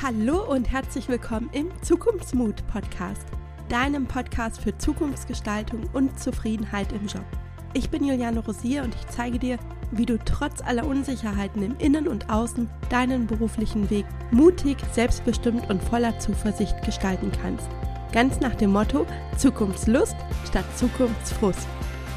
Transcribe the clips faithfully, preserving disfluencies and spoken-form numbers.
Hallo und herzlich willkommen im Zukunftsmut-Podcast, deinem Podcast für Zukunftsgestaltung und Zufriedenheit im Job. Ich bin Juliane Rosier und ich zeige dir, wie du trotz aller Unsicherheiten im Innen und Außen deinen beruflichen Weg mutig, selbstbestimmt und voller Zuversicht gestalten kannst. Ganz nach dem Motto Zukunftslust statt Zukunftsfrust.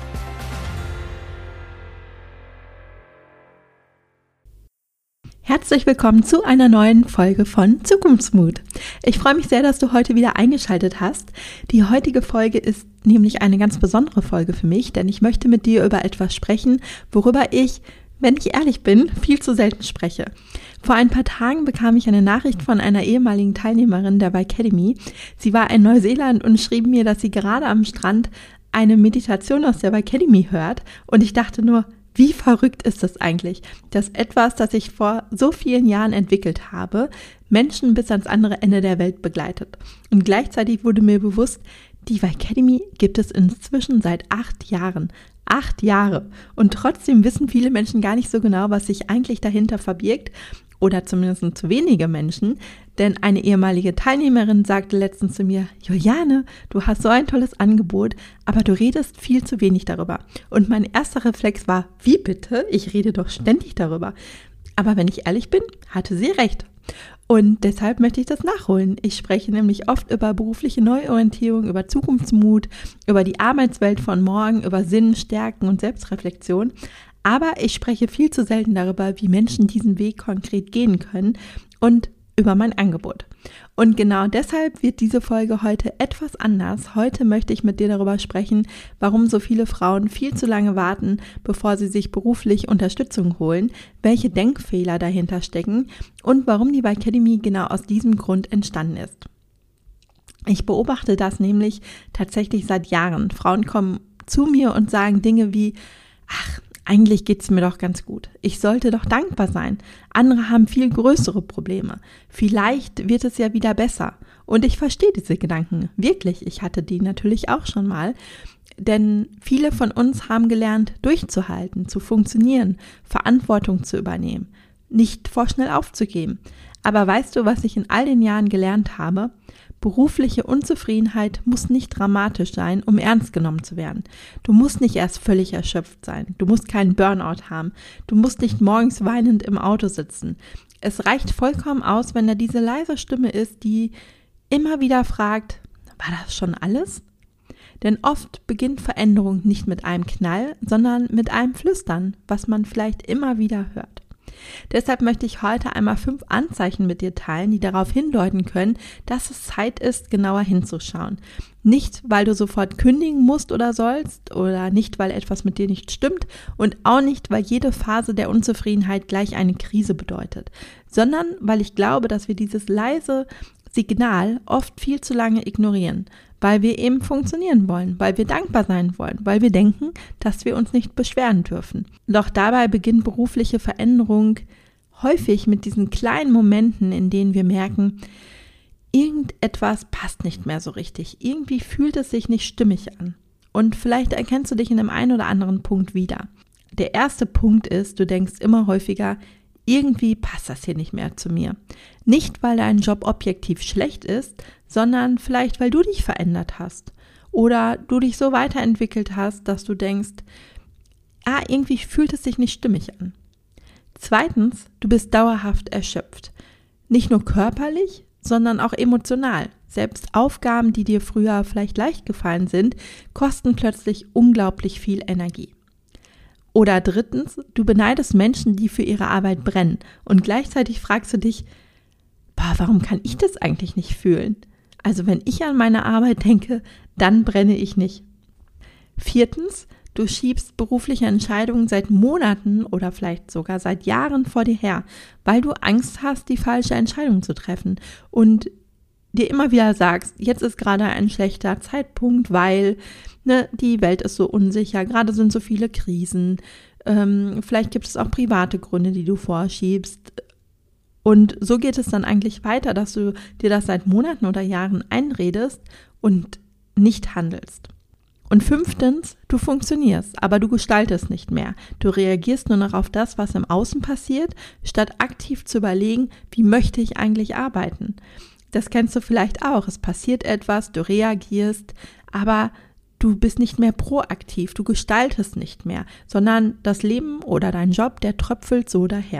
Herzlich willkommen zu einer neuen Folge von Zukunftsmut. Ich freue mich sehr, dass du heute wieder eingeschaltet hast. Die heutige Folge ist nämlich eine ganz besondere Folge für mich, denn ich möchte mit dir über etwas sprechen, worüber ich, wenn ich ehrlich bin, viel zu selten spreche. Vor ein paar Tagen bekam ich eine Nachricht von einer ehemaligen Teilnehmerin der Y-Academy. Sie war in Neuseeland und schrieb mir, dass sie gerade am Strand eine Meditation aus der Y-Academy hört und ich dachte nur, wie verrückt ist das eigentlich, dass etwas, das ich vor so vielen Jahren entwickelt habe, Menschen bis ans andere Ende der Welt begleitet. Und gleichzeitig wurde mir bewusst, die Y-Academy gibt es inzwischen seit acht Jahren. Acht Jahre. Und trotzdem wissen viele Menschen gar nicht so genau, was sich eigentlich dahinter verbirgt. Oder zumindest zu wenige Menschen, denn eine ehemalige Teilnehmerin sagte letztens zu mir, Juliane, du hast so ein tolles Angebot, aber du redest viel zu wenig darüber. Und mein erster Reflex war, wie bitte? Ich rede doch ständig darüber. Aber wenn ich ehrlich bin, hatte sie recht. Und deshalb möchte ich das nachholen. Ich spreche nämlich oft über berufliche Neuorientierung, über Zukunftsmut, über die Arbeitswelt von morgen, über Sinn, Stärken und Selbstreflexion. Aber ich spreche viel zu selten darüber, wie Menschen diesen Weg konkret gehen können und über mein Angebot. Und genau deshalb wird diese Folge heute etwas anders. Heute möchte ich mit dir darüber sprechen, warum so viele Frauen viel zu lange warten, bevor sie sich beruflich Unterstützung holen, welche Denkfehler dahinter stecken und warum die Y-Academy genau aus diesem Grund entstanden ist. Ich beobachte das nämlich tatsächlich seit Jahren. Frauen kommen zu mir und sagen Dinge wie, ach, eigentlich geht's mir doch ganz gut. Ich sollte doch dankbar sein. Andere haben viel größere Probleme. Vielleicht wird es ja wieder besser. Und ich verstehe diese Gedanken. Wirklich, ich hatte die natürlich auch schon mal. Denn viele von uns haben gelernt, durchzuhalten, zu funktionieren, Verantwortung zu übernehmen, nicht vorschnell aufzugeben. Aber weißt du, was ich in all den Jahren gelernt habe? Berufliche Unzufriedenheit muss nicht dramatisch sein, um ernst genommen zu werden. Du musst nicht erst völlig erschöpft sein. Du musst keinen Burnout haben. Du musst nicht morgens weinend im Auto sitzen. Es reicht vollkommen aus, wenn da diese leise Stimme ist, die immer wieder fragt, war das schon alles? Denn oft beginnt Veränderung nicht mit einem Knall, sondern mit einem Flüstern, was man vielleicht immer wieder hört. Deshalb möchte ich heute einmal fünf Anzeichen mit dir teilen, die darauf hindeuten können, dass es Zeit ist, genauer hinzuschauen. Nicht, weil du sofort kündigen musst oder sollst oder nicht, weil etwas mit dir nicht stimmt und auch nicht, weil jede Phase der Unzufriedenheit gleich eine Krise bedeutet, sondern weil ich glaube, dass wir dieses leise Signal oft viel zu lange ignorieren, weil wir eben funktionieren wollen, weil wir dankbar sein wollen, weil wir denken, dass wir uns nicht beschweren dürfen. Doch dabei beginnt berufliche Veränderung häufig mit diesen kleinen Momenten, in denen wir merken, irgendetwas passt nicht mehr so richtig, irgendwie fühlt es sich nicht stimmig an. Und vielleicht erkennst du dich in dem einen oder anderen Punkt wieder. Der erste Punkt ist, du denkst immer häufiger, irgendwie passt das hier nicht mehr zu mir. Nicht, weil dein Job objektiv schlecht ist, sondern vielleicht, weil du dich verändert hast oder du dich so weiterentwickelt hast, dass du denkst, ah, irgendwie fühlt es sich nicht stimmig an. Zweitens, du bist dauerhaft erschöpft. Nicht nur körperlich, sondern auch emotional. Selbst Aufgaben, die dir früher vielleicht leicht gefallen sind, kosten plötzlich unglaublich viel Energie. Oder drittens, du beneidest Menschen, die für ihre Arbeit brennen und gleichzeitig fragst du dich, boah, warum kann ich das eigentlich nicht fühlen? Also wenn ich an meine Arbeit denke, dann brenne ich nicht. Viertens, du schiebst berufliche Entscheidungen seit Monaten oder vielleicht sogar seit Jahren vor dir her, weil du Angst hast, die falsche Entscheidung zu treffen und dir immer wieder sagst, jetzt ist gerade ein schlechter Zeitpunkt, weil ne, die Welt ist so unsicher, gerade sind so viele Krisen, ähm, vielleicht gibt es auch private Gründe, die du vorschiebst. Und so geht es dann eigentlich weiter, dass du dir das seit Monaten oder Jahren einredest und nicht handelst. Und fünftens, du funktionierst, aber du gestaltest nicht mehr. Du reagierst nur noch auf das, was im Außen passiert, statt aktiv zu überlegen, wie möchte ich eigentlich arbeiten. Das kennst du vielleicht auch. Es passiert etwas, du reagierst, aber du bist nicht mehr proaktiv, du gestaltest nicht mehr, sondern das Leben oder dein Job, der tröpfelt so daher.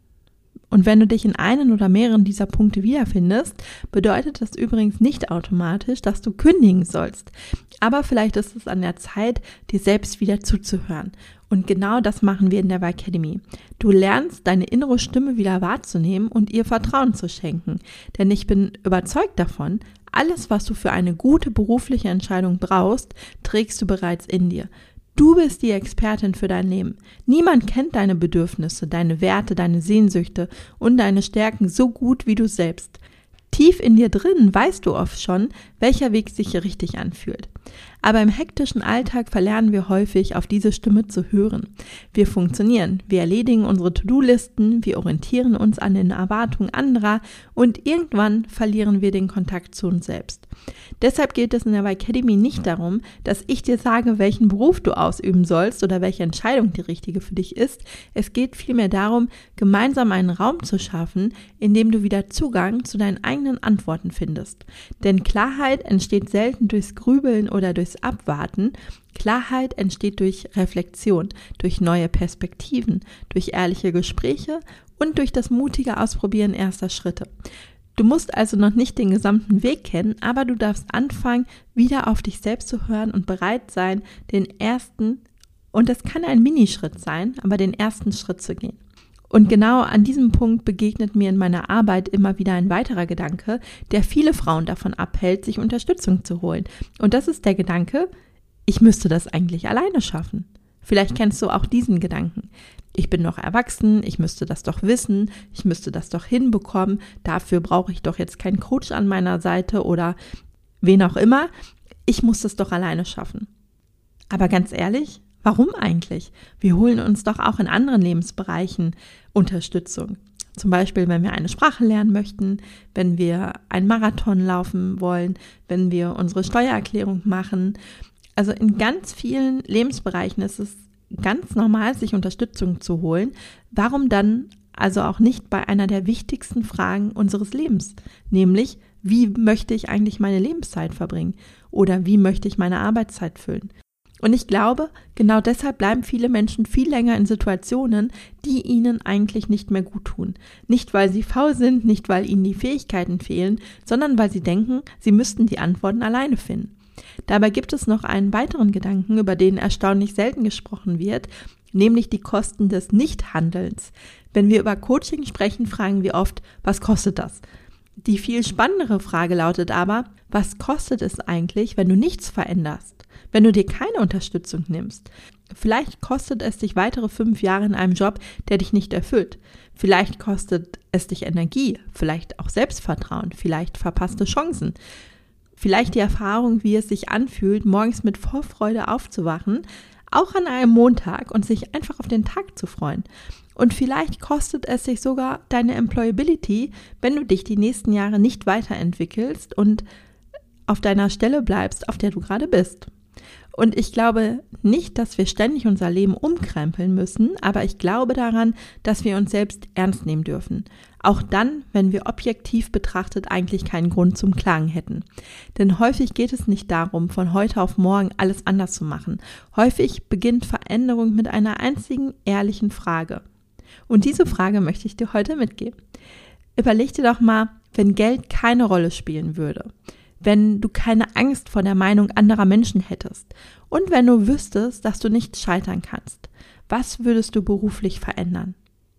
Und wenn du dich in einen oder mehreren dieser Punkte wiederfindest, bedeutet das übrigens nicht automatisch, dass du kündigen sollst. Aber vielleicht ist es an der Zeit, dir selbst wieder zuzuhören. Und genau das machen wir in der Y-Academy. Du lernst, deine innere Stimme wieder wahrzunehmen und ihr Vertrauen zu schenken. Denn ich bin überzeugt davon, alles, was du für eine gute berufliche Entscheidung brauchst, trägst du bereits in dir. Du bist die Expertin für dein Leben. Niemand kennt deine Bedürfnisse, deine Werte, deine Sehnsüchte und deine Stärken so gut wie du selbst. Tief in dir drin weißt du oft schon, welcher Weg sich richtig anfühlt. Aber im hektischen Alltag verlernen wir häufig, auf diese Stimme zu hören. Wir funktionieren, wir erledigen unsere To-Do-Listen, wir orientieren uns an den Erwartungen anderer und irgendwann verlieren wir den Kontakt zu uns selbst. Deshalb geht es in der Y-Academy nicht darum, dass ich dir sage, welchen Beruf du ausüben sollst oder welche Entscheidung die richtige für dich ist. Es geht vielmehr darum, gemeinsam einen Raum zu schaffen, in dem du wieder Zugang zu deinen eigenen Antworten findest. Denn Klarheit entsteht selten durchs Grübeln oder durchs Abwarten. Klarheit entsteht durch Reflexion, durch neue Perspektiven, durch ehrliche Gespräche und durch das mutige Ausprobieren erster Schritte. Du musst also noch nicht den gesamten Weg kennen, aber du darfst anfangen, wieder auf dich selbst zu hören und bereit sein, den ersten, und das kann ein Minischritt sein, aber den ersten Schritt zu gehen. Und genau an diesem Punkt begegnet mir in meiner Arbeit immer wieder ein weiterer Gedanke, der viele Frauen davon abhält, sich Unterstützung zu holen. Und das ist der Gedanke, ich müsste das eigentlich alleine schaffen. Vielleicht kennst du auch diesen Gedanken. Ich bin noch erwachsen, ich müsste das doch wissen, ich müsste das doch hinbekommen, dafür brauche ich doch jetzt keinen Coach an meiner Seite oder wen auch immer. Ich muss das doch alleine schaffen. Aber ganz ehrlich, warum eigentlich? Wir holen uns doch auch in anderen Lebensbereichen Unterstützung. Zum Beispiel, wenn wir eine Sprache lernen möchten, wenn wir einen Marathon laufen wollen, wenn wir unsere Steuererklärung machen. Also in ganz vielen Lebensbereichen ist es ganz normal, sich Unterstützung zu holen. Warum dann also auch nicht bei einer der wichtigsten Fragen unseres Lebens? Nämlich, wie möchte ich eigentlich meine Lebenszeit verbringen? Oder wie möchte ich meine Arbeitszeit füllen? Und ich glaube, genau deshalb bleiben viele Menschen viel länger in Situationen, die ihnen eigentlich nicht mehr gut tun. Nicht, weil sie faul sind, nicht, weil ihnen die Fähigkeiten fehlen, sondern weil sie denken, sie müssten die Antworten alleine finden. Dabei gibt es noch einen weiteren Gedanken, über den erstaunlich selten gesprochen wird, nämlich die Kosten des Nichthandelns. Wenn wir über Coaching sprechen, fragen wir oft, was kostet das? Die viel spannendere Frage lautet aber, was kostet es eigentlich, wenn du nichts veränderst? Wenn du dir keine Unterstützung nimmst? Vielleicht kostet es dich weitere fünf Jahre in einem Job, der dich nicht erfüllt. Vielleicht kostet es dich Energie, vielleicht auch Selbstvertrauen, vielleicht verpasste Chancen. Vielleicht die Erfahrung, wie es sich anfühlt, morgens mit Vorfreude aufzuwachen, auch an einem Montag und sich einfach auf den Tag zu freuen. Und vielleicht kostet es sich sogar deine Employability, wenn du dich die nächsten Jahre nicht weiterentwickelst und auf deiner Stelle bleibst, auf der du gerade bist. Und ich glaube nicht, dass wir ständig unser Leben umkrempeln müssen, aber ich glaube daran, dass wir uns selbst ernst nehmen dürfen. Auch dann, wenn wir objektiv betrachtet eigentlich keinen Grund zum Klagen hätten. Denn häufig geht es nicht darum, von heute auf morgen alles anders zu machen. Häufig beginnt Veränderung mit einer einzigen ehrlichen Frage. Und diese Frage möchte ich dir heute mitgeben. Überleg dir doch mal, wenn Geld keine Rolle spielen würde. Wenn du keine Angst vor der Meinung anderer Menschen hättest und wenn du wüsstest, dass du nicht scheitern kannst, was würdest du beruflich verändern?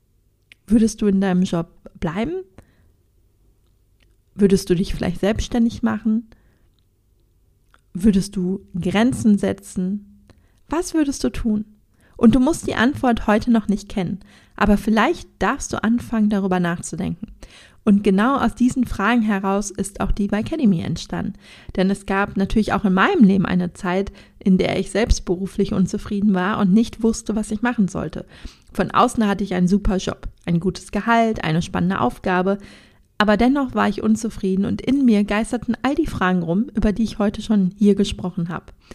Würdest du in deinem Job bleiben? Würdest du dich vielleicht selbstständig machen? Würdest du Grenzen setzen? Was würdest du tun? Und du musst die Antwort heute noch nicht kennen, aber vielleicht darfst du anfangen, darüber nachzudenken. Und genau aus diesen Fragen heraus ist auch die Y-Academy entstanden. Denn es gab natürlich auch in meinem Leben eine Zeit, in der ich selbst beruflich unzufrieden war und nicht wusste, was ich machen sollte. Von außen hatte ich einen super Job, ein gutes Gehalt, eine spannende Aufgabe, aber dennoch war ich unzufrieden und in mir geisterten all die Fragen rum, über die ich heute schon hier gesprochen habe.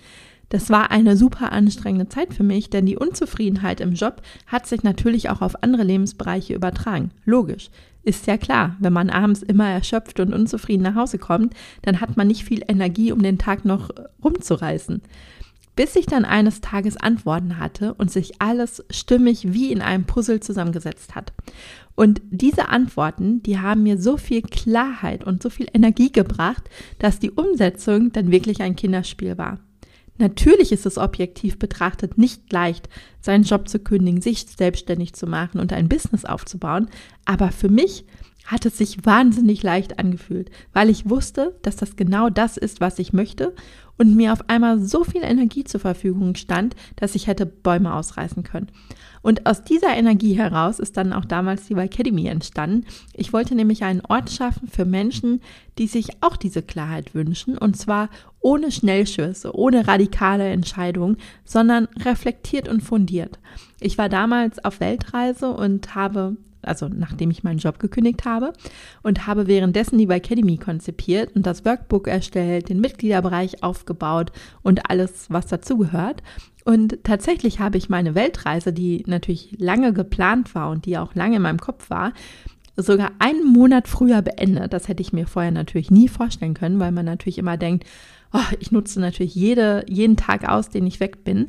Das war eine super anstrengende Zeit für mich, denn die Unzufriedenheit im Job hat sich natürlich auch auf andere Lebensbereiche übertragen. Logisch. Ist ja klar, wenn man abends immer erschöpft und unzufrieden nach Hause kommt, dann hat man nicht viel Energie, um den Tag noch rumzureißen. Bis ich dann eines Tages Antworten hatte und sich alles stimmig wie in einem Puzzle zusammengesetzt hat. Und diese Antworten, die haben mir so viel Klarheit und so viel Energie gebracht, dass die Umsetzung dann wirklich ein Kinderspiel war. Natürlich ist es objektiv betrachtet nicht leicht, seinen Job zu kündigen, sich selbstständig zu machen und ein Business aufzubauen, aber für mich hat es sich wahnsinnig leicht angefühlt, weil ich wusste, dass das genau das ist, was ich möchte und mir auf einmal so viel Energie zur Verfügung stand, dass ich hätte Bäume ausreißen können. Und aus dieser Energie heraus ist dann auch damals die Y-Academy entstanden. Ich wollte nämlich einen Ort schaffen für Menschen, die sich auch diese Klarheit wünschen, und zwar ohne Schnellschüsse, ohne radikale Entscheidungen, sondern reflektiert und fundiert. Ich war damals auf Weltreise und habe also nachdem ich meinen Job gekündigt habe, und habe währenddessen die Y-Academy konzipiert und das Workbook erstellt, den Mitgliederbereich aufgebaut und alles, was dazugehört. Und tatsächlich habe ich meine Weltreise, die natürlich lange geplant war und die auch lange in meinem Kopf war, sogar einen Monat früher beendet. Das hätte ich mir vorher natürlich nie vorstellen können, weil man natürlich immer denkt, oh, ich nutze natürlich jede, jeden Tag aus, den ich weg bin.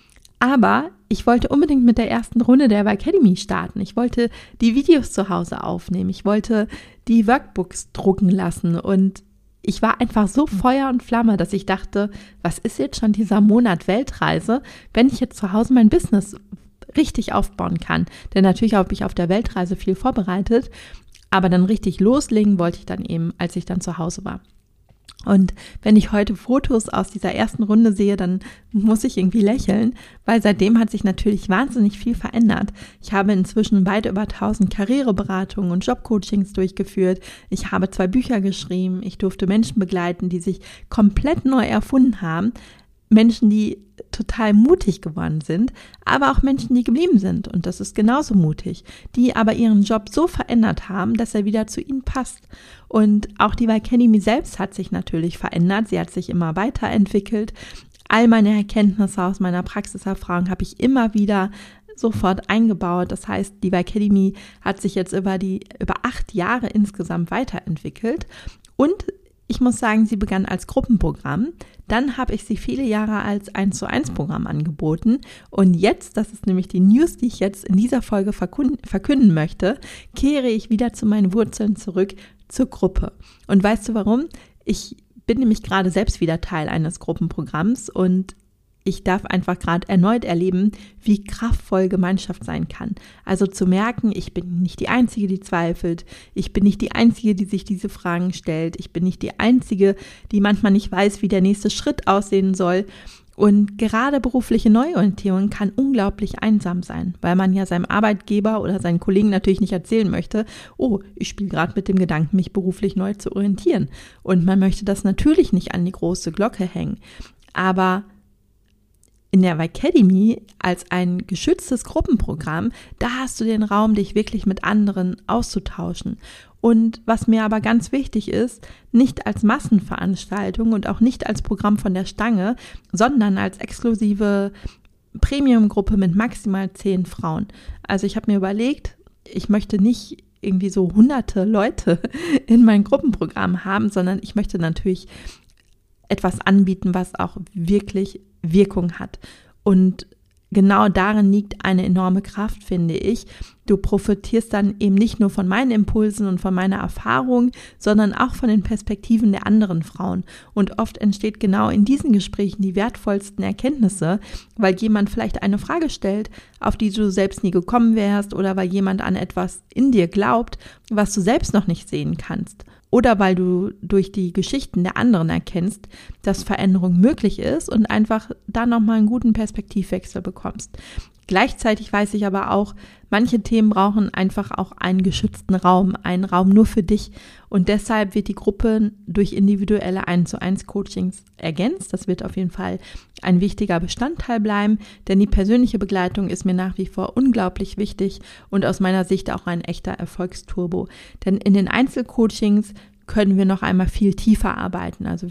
Aber ich wollte unbedingt mit der ersten Runde der Y-Academy starten. Ich wollte die Videos zu Hause aufnehmen. Ich wollte die Workbooks drucken lassen. Und ich war einfach so Feuer und Flamme, dass ich dachte, was ist jetzt schon dieser Monat Weltreise, wenn ich jetzt zu Hause mein Business richtig aufbauen kann. Denn natürlich habe ich auf der Weltreise viel vorbereitet. Aber dann richtig loslegen wollte ich dann eben, als ich dann zu Hause war. Und wenn ich heute Fotos aus dieser ersten Runde sehe, dann muss ich irgendwie lächeln, weil seitdem hat sich natürlich wahnsinnig viel verändert. Ich habe inzwischen weit über tausend Karriereberatungen und Jobcoachings durchgeführt. Ich habe zwei Bücher geschrieben. Ich durfte Menschen begleiten, die sich komplett neu erfunden haben. Menschen, die total mutig geworden sind, aber auch Menschen, die geblieben sind. Und das ist genauso mutig, die aber ihren Job so verändert haben, dass er wieder zu ihnen passt. Und auch die Y-Academy selbst hat sich natürlich verändert. Sie hat sich immer weiterentwickelt. All meine Erkenntnisse aus meiner Praxiserfahrung habe ich immer wieder sofort eingebaut. Das heißt, die Y-Academy hat sich jetzt über die über acht Jahre insgesamt weiterentwickelt. Und ich muss sagen, sie begann als Gruppenprogramm. Dann habe ich sie viele Jahre als eins zu eins Programm angeboten. Und jetzt, das ist nämlich die News, die ich jetzt in dieser Folge verkünden, verkünden möchte, kehre ich wieder zu meinen Wurzeln zurück, zur Gruppe. Und weißt du warum? Ich bin nämlich gerade selbst wieder Teil eines Gruppenprogramms und ich darf einfach gerade erneut erleben, wie kraftvoll Gemeinschaft sein kann. Also zu merken, ich bin nicht die Einzige, die zweifelt. Ich bin nicht die Einzige, die sich diese Fragen stellt. Ich bin nicht die Einzige, die manchmal nicht weiß, wie der nächste Schritt aussehen soll. Und gerade berufliche Neuorientierung kann unglaublich einsam sein, weil man ja seinem Arbeitgeber oder seinen Kollegen natürlich nicht erzählen möchte, oh, ich spiele gerade mit dem Gedanken, mich beruflich neu zu orientieren. Und man möchte das natürlich nicht an die große Glocke hängen. Aber in der Y-Academy als ein geschütztes Gruppenprogramm, da hast du den Raum, dich wirklich mit anderen auszutauschen. Und was mir aber ganz wichtig ist, nicht als Massenveranstaltung und auch nicht als Programm von der Stange, sondern als exklusive Premium-Gruppe mit maximal zehn Frauen. Also ich habe mir überlegt, ich möchte nicht irgendwie so hunderte Leute in mein Gruppenprogramm haben, sondern ich möchte natürlich etwas anbieten, was auch wirklich Wirkung hat. Und genau darin liegt eine enorme Kraft, finde ich. Du profitierst dann eben nicht nur von meinen Impulsen und von meiner Erfahrung, sondern auch von den Perspektiven der anderen Frauen. Und oft entsteht genau in diesen Gesprächen die wertvollsten Erkenntnisse, weil jemand vielleicht eine Frage stellt, auf die du selbst nie gekommen wärst, oder weil jemand an etwas in dir glaubt, was du selbst noch nicht sehen kannst. Oder weil du durch die Geschichten der anderen erkennst, dass Veränderung möglich ist und einfach da nochmal einen guten Perspektivwechsel bekommst. Gleichzeitig weiß ich aber auch, manche Themen brauchen einfach auch einen geschützten Raum, einen Raum nur für dich. Und deshalb wird die Gruppe durch individuelle eins zu eins Coachings ergänzt. Das wird auf jeden Fall ein wichtiger Bestandteil bleiben, denn die persönliche Begleitung ist mir nach wie vor unglaublich wichtig und aus meiner Sicht auch ein echter Erfolgsturbo. Denn in den Einzelcoachings können wir noch einmal viel tiefer arbeiten. Also wir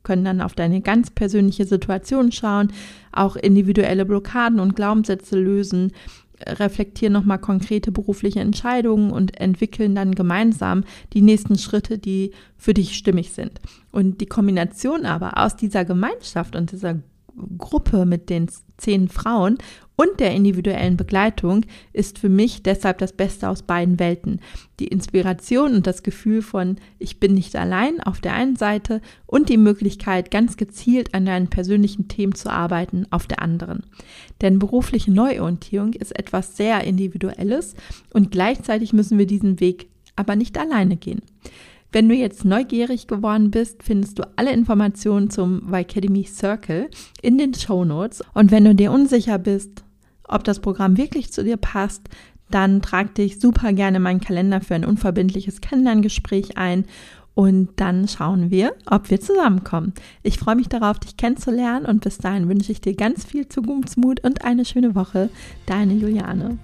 können dann auf deine ganz persönliche Situation schauen, auch individuelle Blockaden und Glaubenssätze lösen, reflektieren nochmal konkrete berufliche Entscheidungen und entwickeln dann gemeinsam die nächsten Schritte, die für dich stimmig sind. Und die Kombination aber aus dieser Gemeinschaft und dieser Gruppe mit den zehn Frauen und der individuellen Begleitung ist für mich deshalb das Beste aus beiden Welten. Die Inspiration und das Gefühl von ich bin nicht allein auf der einen Seite und die Möglichkeit, ganz gezielt an deinen persönlichen Themen zu arbeiten auf der anderen. Denn berufliche Neuorientierung ist etwas sehr Individuelles und gleichzeitig müssen wir diesen Weg aber nicht alleine gehen. Wenn du jetzt neugierig geworden bist, findest du alle Informationen zum Y-Academy Circle in den Shownotes. Und wenn du dir unsicher bist, ob das Programm wirklich zu dir passt, dann trag dich super gerne in meinen Kalender für ein unverbindliches Kennenlerngespräch ein und dann schauen wir, ob wir zusammenkommen. Ich freue mich darauf, dich kennenzulernen und bis dahin wünsche ich dir ganz viel Zukunftsmut und eine schöne Woche. Deine Juliane.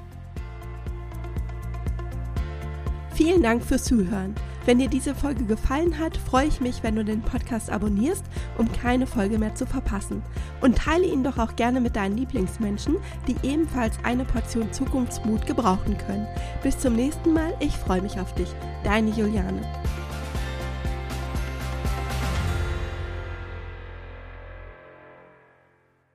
Vielen Dank fürs Zuhören. Wenn dir diese Folge gefallen hat, freue ich mich, wenn du den Podcast abonnierst, um keine Folge mehr zu verpassen. Und teile ihn doch auch gerne mit deinen Lieblingsmenschen, die ebenfalls eine Portion Zukunftsmut gebrauchen können. Bis zum nächsten Mal, ich freue mich auf dich. Deine Juliane.